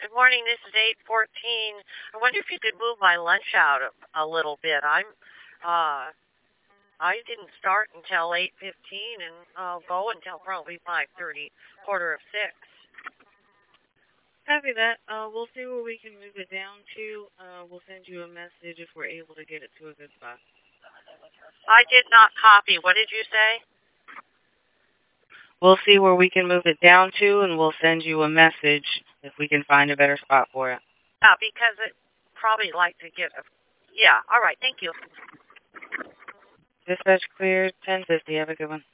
Good morning. This is 8:14. I wonder if you could move my lunch out a little bit. Uh, I didn't start until 8:15, and I'll go until probably 5:30, quarter of 6. Copy that. We'll see where we can move it down to. We'll send you a message if we're able to get it to a good spot. I did not copy. What did you say? We'll see where we can move it down to, and we'll send you a message if we can find a better spot for it. Yeah, because it probably like to get a. Yeah. All right. Thank you. Dispatch cleared. 1050. Have a good one.